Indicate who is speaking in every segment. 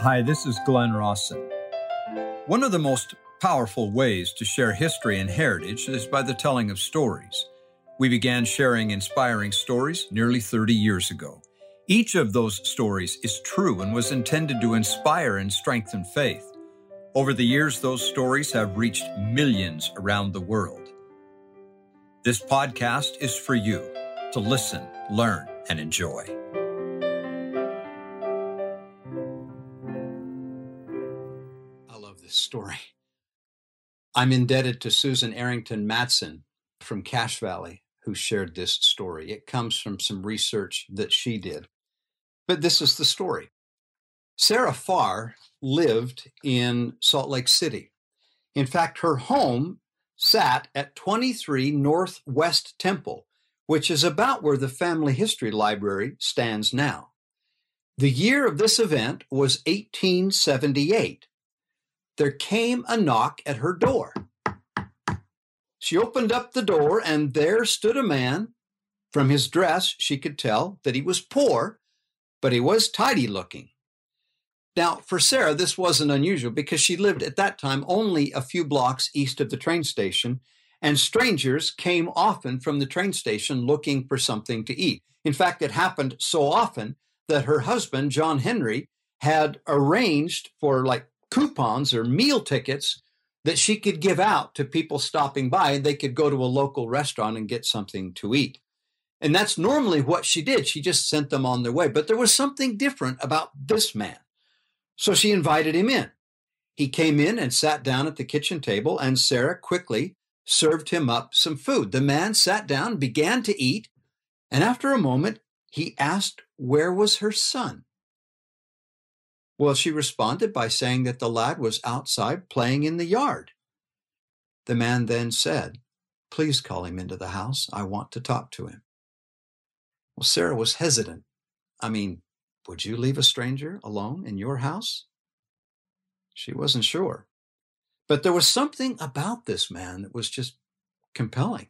Speaker 1: Hi, this is Glenn Rawson. One of the most powerful ways to share history and heritage is by the telling of stories. We began sharing inspiring stories nearly 30 years ago. Each of those stories is true and was intended to inspire and strengthen faith. Over the years, those stories have reached millions around the world. This podcast is for you to listen, learn, and enjoy.
Speaker 2: I love this story. I'm indebted to Susan Arrington Matson from Cache Valley, who shared this story. It comes from some research that she did. But this is the story. Sarah Farr lived in Salt Lake City. In fact, her home sat at 23 Northwest Temple, which is about where the Family History Library stands now. The year of this event was 1878. There came a knock at her door. She opened up the door, and there stood a man. From his dress, she could tell that he was poor, but he was tidy looking. Now, for Sarah, this wasn't unusual because she lived at that time only a few blocks east of the train station, and strangers came often from the train station looking for something to eat. In fact, it happened so often that her husband, John Henry, had arranged for coupons or meal tickets that she could give out to people stopping by, and they could go to a local restaurant and get something to eat. And that's normally what she did. She just sent them on their way. But there was something different about this man. So she invited him in. He came in and sat down at the kitchen table, and Sarah quickly served him up some food. The man sat down, began to eat, and after a moment, he asked, where was her son? Well, she responded by saying that the lad was outside playing in the yard. The man then said, please call him into the house. I want to talk to him. Well, Sarah was hesitant. Would you leave a stranger alone in your house? She wasn't sure. But there was something about this man that was just compelling.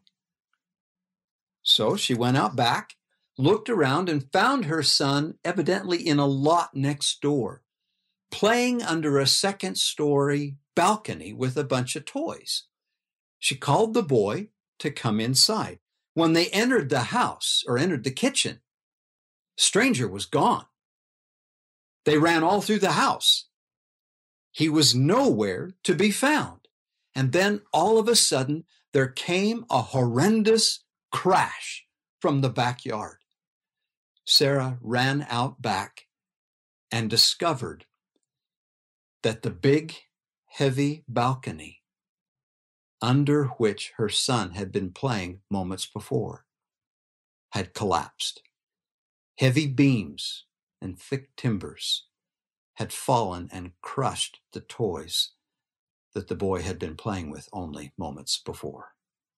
Speaker 2: So she went out back, looked around, and found her son evidently in a lot next door, playing under a second-story balcony with a bunch of toys. She called the boy to come inside. When they entered the house, or entered the kitchen, stranger was gone. They ran all through the house. He was nowhere to be found. And then all of a sudden, there came a horrendous crash from the backyard. Sarah ran out back and discovered that the big, heavy balcony under which her son had been playing moments before had collapsed. Heavy beams and thick timbers had fallen and crushed the toys that the boy had been playing with only moments before.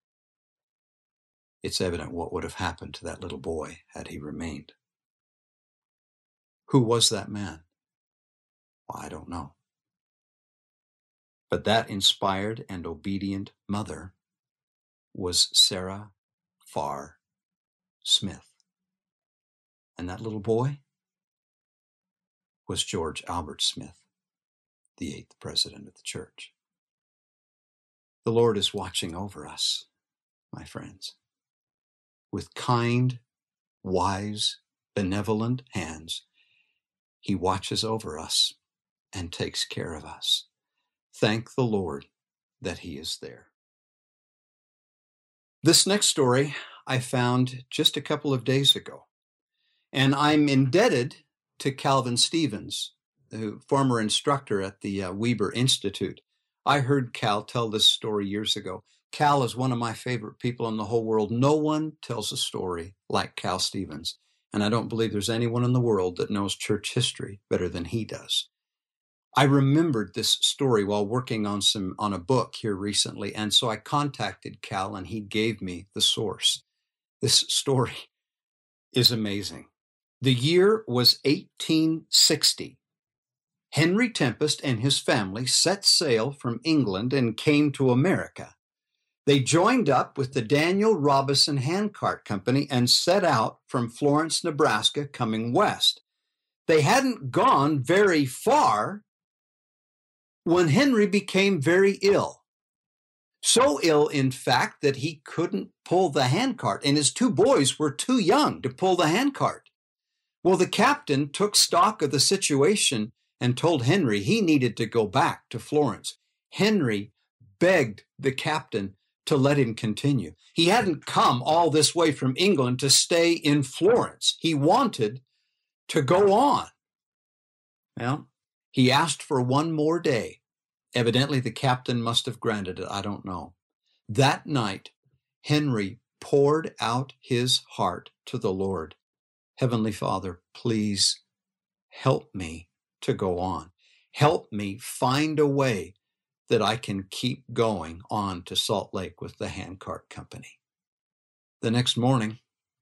Speaker 2: It's evident what would have happened to that little boy had he remained. Who was that man? Well, I don't know. But that inspired and obedient mother was Sarah Farr Smith. And that little boy was George Albert Smith, the 8th president of the church. The Lord is watching over us, my friends, with kind, wise, benevolent hands. He watches over us and takes care of us. Thank the Lord that He is there. This next story I found just a couple of days ago, and I'm indebted to Calvin Stevens, the former instructor at the Weber Institute. I heard Cal tell this story years ago. Cal is one of my favorite people in the whole world. No one tells a story like Cal Stevens, and I don't believe there's anyone in the world that knows church history better than he does. I remembered this story while working on a book here recently, and so I contacted Cal, and he gave me the source. This story is amazing. The year was 1860. Henry Tempest and his family set sail from England and came to America. They joined up with the Daniel Robison Handcart Company and set out from Florence, Nebraska, coming west. They hadn't gone very far when Henry became very ill. So ill, in fact, that he couldn't pull the handcart, and his two boys were too young to pull the handcart. Well, the captain took stock of the situation and told Henry he needed to go back to Florence. Henry begged the captain to let him continue. He hadn't come all this way from England to stay in Florence. He wanted to go on. Well, he asked for one more day. Evidently, the captain must have granted it. I don't know. That night, Henry poured out his heart to the Lord. Heavenly Father, please help me to go on. Help me find a way that I can keep going on to Salt Lake with the handcart company. The next morning,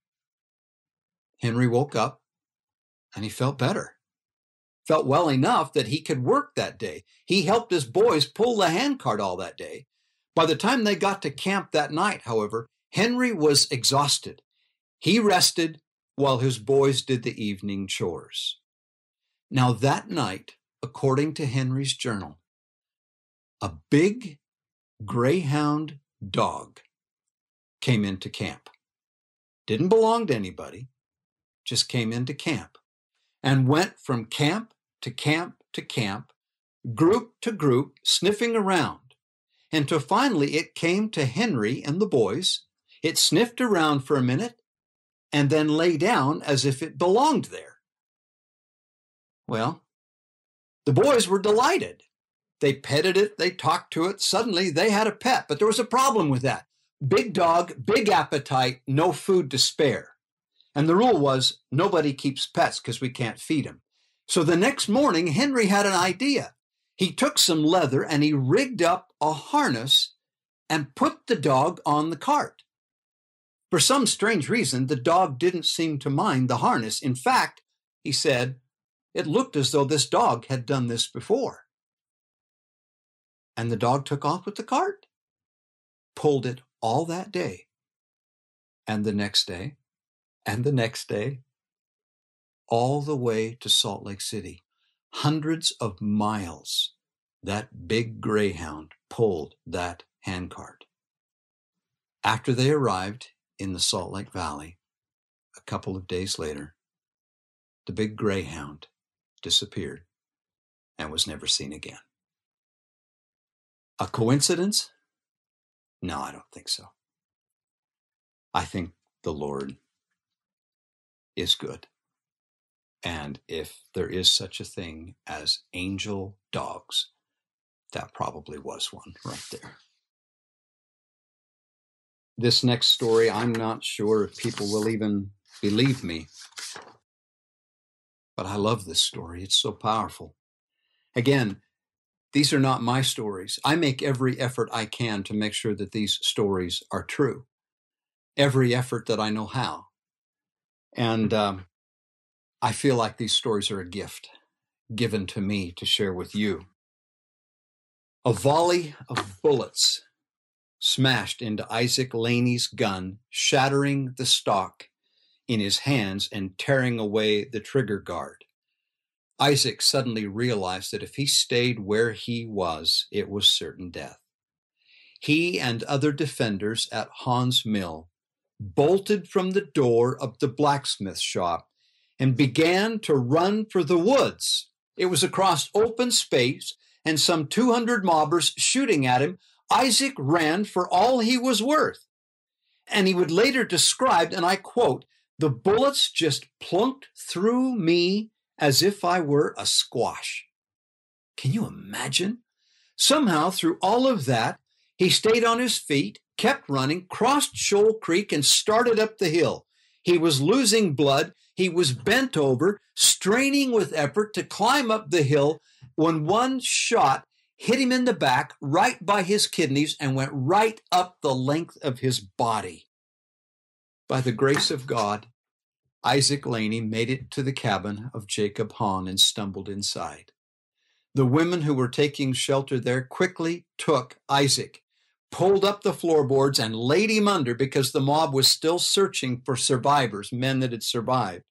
Speaker 2: Henry woke up and he felt better. Felt well enough that he could work that day. He helped his boys pull the handcart all that day. By the time they got to camp that night, however, Henry was exhausted. He rested while his boys did the evening chores. Now that night, according to Henry's journal, a big greyhound dog came into camp. Didn't belong to anybody, just came into camp and went from camp to camp to camp, group to group, sniffing around. Until finally it came to Henry and the boys. It sniffed around for a minute and then lay down as if it belonged there. Well, the boys were delighted. They petted it, they talked to it. Suddenly they had a pet, but there was a problem with that. Big dog, big appetite, no food to spare. And the rule was nobody keeps pets because we can't feed them. So the next morning, Henry had an idea. He took some leather and he rigged up a harness and put the dog on the cart. For some strange reason, the dog didn't seem to mind the harness. In fact, he said, it looked as though this dog had done this before. And the dog took off with the cart, pulled it all that day, and the next day, and the next day, all the way to Salt Lake City. Hundreds of miles, that big greyhound pulled that handcart. After they arrived in the Salt Lake Valley, a couple of days later, the big greyhound disappeared and was never seen again. A coincidence? No, I don't think so. I think the Lord is good. And if there is such a thing as angel dogs, that probably was one right there. This next story, I'm not sure if people will even believe me, but I love this story. It's so powerful. Again, these are not my stories. I make every effort I can to make sure that these stories are true. Every effort that I know how. And I feel like these stories are a gift given to me to share with you. A volley of bullets smashed into Isaac Laney's gun, shattering the stock in his hands and tearing away the trigger guard. Isaac suddenly realized that if he stayed where he was, it was certain death. He and other defenders at Haun's Mill bolted from the door of the blacksmith shop and began to run for the woods. It was across open space and some 200 mobbers shooting at him. Isaac ran for all he was worth. And he would later describe, and I quote, "The bullets just plunked through me as if I were a squash." Can you imagine? Somehow, through all of that, he stayed on his feet, kept running, crossed Shoal Creek, and started up the hill. He was losing blood. He was bent over, straining with effort to climb up the hill when one shot hit him in the back, right by his kidneys, and went right up the length of his body. By the grace of God, Isaac Laney made it to the cabin of Jacob Haun and stumbled inside. The women who were taking shelter there quickly took Isaac, pulled up the floorboards, and laid him under because the mob was still searching for survivors, men that had survived.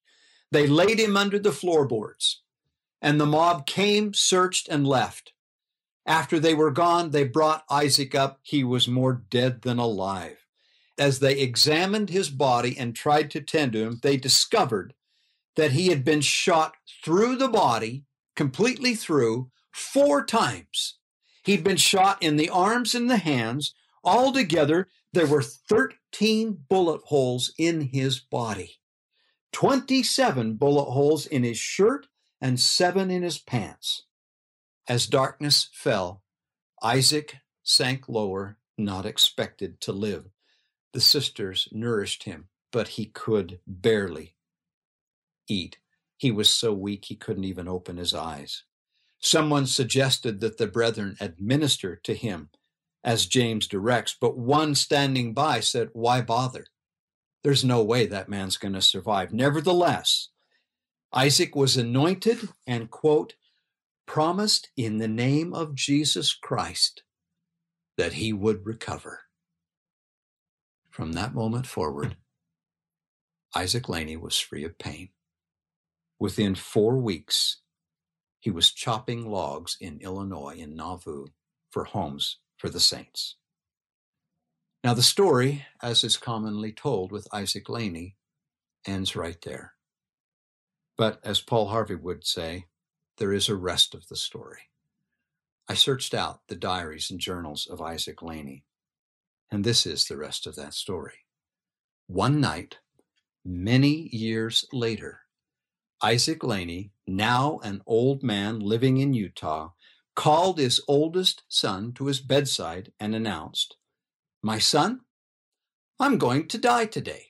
Speaker 2: They laid him under the floorboards, and the mob came, searched, and left. After they were gone, they brought Isaac up. He was more dead than alive. As they examined his body and tried to tend to him, they discovered that he had been shot through the body, completely through, 4 times. He'd been shot in the arms and the hands. Altogether, there were 13 bullet holes in his body, 27 bullet holes in his shirt, and 7 in his pants. As darkness fell, Isaac sank lower, not expected to live. The sisters nourished him, but he could barely eat. He was so weak he couldn't even open his eyes. Someone suggested that the brethren administer to him, as James directs, but one standing by said, "Why bother? There's no way that man's going to survive." Nevertheless, Isaac was anointed and, quote, promised in the name of Jesus Christ that he would recover. From that moment forward, Isaac Laney was free of pain. Within 4 weeks, he was chopping logs in Illinois, in Nauvoo, for homes for the saints. Now, the story, as is commonly told with Isaac Laney, ends right there. But as Paul Harvey would say, there is a rest of the story. I searched out the diaries and journals of Isaac Laney, and this is the rest of that story. One night, many years later, Isaac Laney, now an old man living in Utah, called his oldest son to his bedside and announced, "My son, I'm going to die today."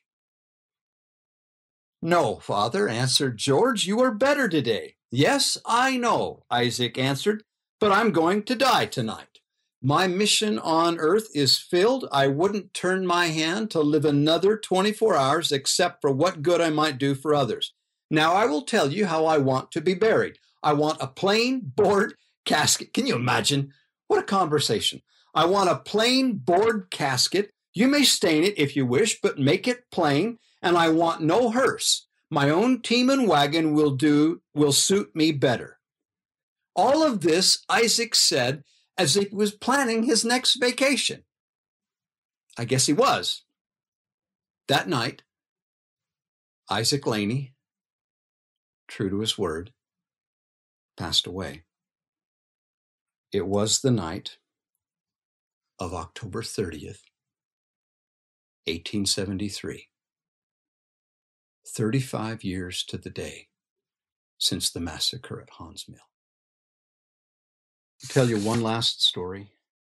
Speaker 2: "No, Father," answered George, "you are better today." "Yes, I know," Isaac answered, "but I'm going to die tonight. My mission on earth is filled. I wouldn't turn my hand to live another 24 hours except for what good I might do for others. Now I will tell you how I want to be buried. I want a plain board casket." Can you imagine? What a conversation. "I want a plain board casket. You may stain it if you wish, but make it plain. And I want no hearse. My own team and wagon will suit me better." All of this Isaac said as if he was planning his next vacation. I guess he was. That night, Isaac Laney, true to his word, passed away. It was the night of October 30th, 1873. 35 years to the day since the massacre at Haun's Mill. I'll tell you one last story.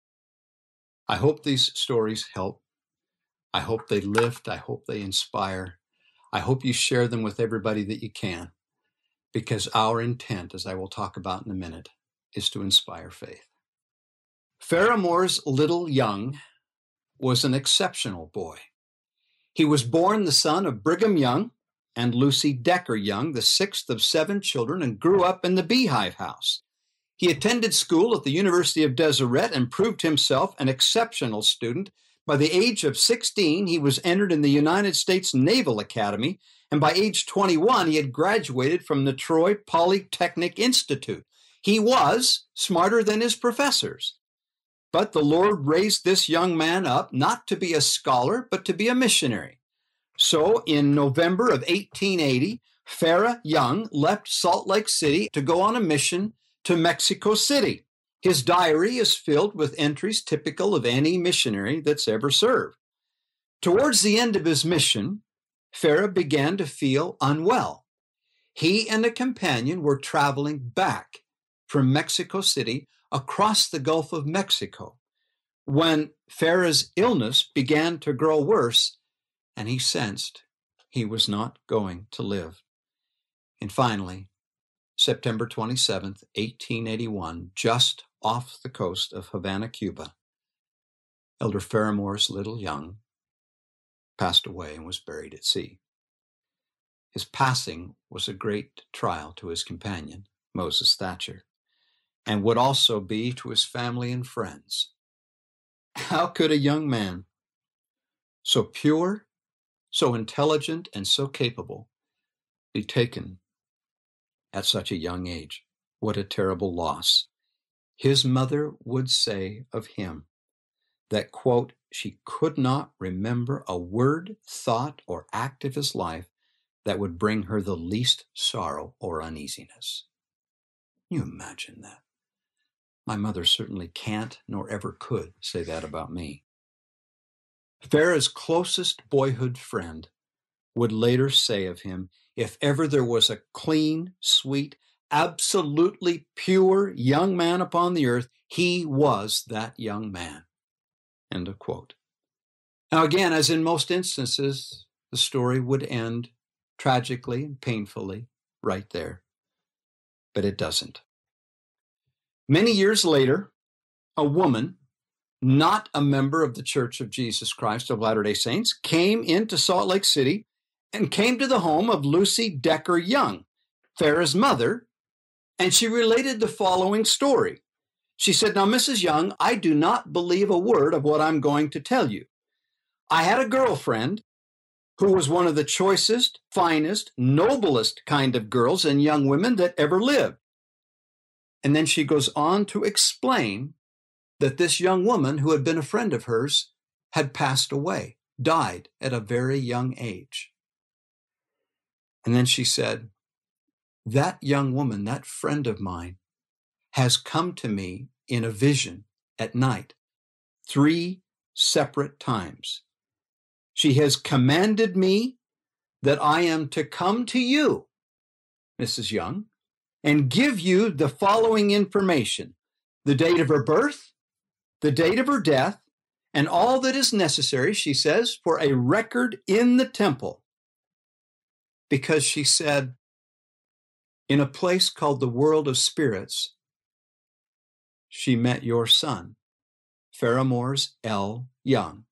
Speaker 2: I hope these stories help. I hope they lift. I hope they inspire. I hope you share them with everybody that you can, because our intent, as I will talk about in a minute, is to inspire faith. Faramore's little Young was an exceptional boy. He was born the son of Brigham Young and Lucy Decker Young, the 6th of 7 children, and grew up in the Beehive House. He attended school at the University of Deseret and proved himself an exceptional student. By the age of 16, he was entered in the United States Naval Academy, and by age 21, he had graduated from the Troy Polytechnic Institute. He was smarter than his professors. But the Lord raised this young man up not to be a scholar, but to be a missionary. So in November of 1880, Farah Young left Salt Lake City to go on a mission to Mexico City. His diary is filled with entries typical of any missionary that's ever served. Towards the end of his mission, Farah began to feel unwell. He and a companion were traveling back from Mexico City across the Gulf of Mexico when Farah's illness began to grow worse, and he sensed he was not going to live. And finally, September 27th, 1881, just off the coast of Havana, Cuba, Elder Faramore's little Young passed away and was buried at sea. His passing was a great trial to his companion, Moses Thatcher, and would also be to his family and friends. How could a young man, so pure, so intelligent, and so capable, be taken at such a young age. What a terrible loss. His mother would say of him that, quote, she could not remember a word, thought, or act of his life that would bring her the least sorrow or uneasiness. Can you imagine that? My mother certainly can't nor ever could say that about me. Farah's closest boyhood friend would later say of him, if ever there was a clean, sweet, absolutely pure young man upon the earth, he was that young man. End of quote. Now again, as in most instances, the story would end tragically and painfully right there. But it doesn't. Many years later, a woman, not a member of the Church of Jesus Christ of Latter-day Saints, came into Salt Lake City and came to the home of Lucy Decker Young, Farah's mother, and she related the following story. She said, now, Mrs. Young, I do not believe a word of what I'm going to tell you. I had a girlfriend who was one of the choicest, finest, noblest kind of girls and young women that ever lived. And then she goes on to explain that this young woman who had been a friend of hers had passed away, died at a very young age. And then she said, that young woman, that friend of mine, has come to me in a vision at night 3 separate times. She has commanded me that I am to come to you, Mrs. Young, and give you the following information: the date of her birth, the date of her death, and all that is necessary, she says, for a record in the temple. Because she said, in a place called the world of spirits, she met your son, Farah Moores L. Young.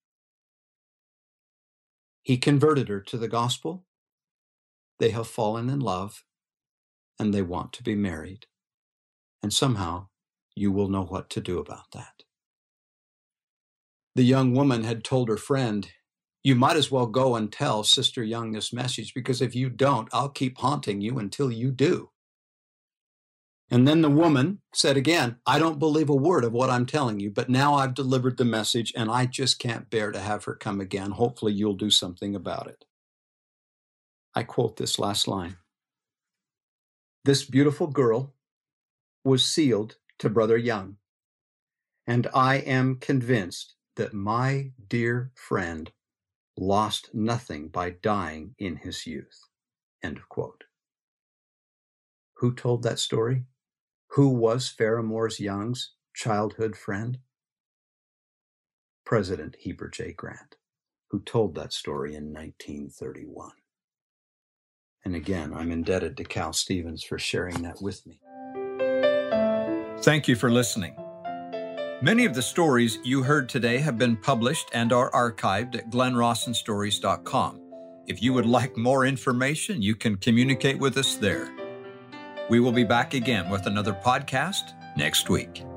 Speaker 2: He converted her to the gospel. They have fallen in love, and they want to be married. And somehow you will know what to do about that. The young woman had told her friend, you might as well go and tell Sister Young this message, because if you don't, I'll keep haunting you until you do. And then the woman said again, I don't believe a word of what I'm telling you, but now I've delivered the message and I just can't bear to have her come again. Hopefully you'll do something about it. I quote this last line. This beautiful girl was sealed to Brother Young, and I am convinced that my dear friend lost nothing by dying in his youth. End of quote. Who told that story? Who was Farah Moores Young's childhood friend? President Heber J. Grant, who told that story in 1931. And again, I'm indebted to Cal Stevens for sharing that with me.
Speaker 1: Thank you for listening. Many of the stories you heard today have been published and are archived at glenrossenstories.com. If you would like more information, you can communicate with us there. We will be back again with another podcast next week.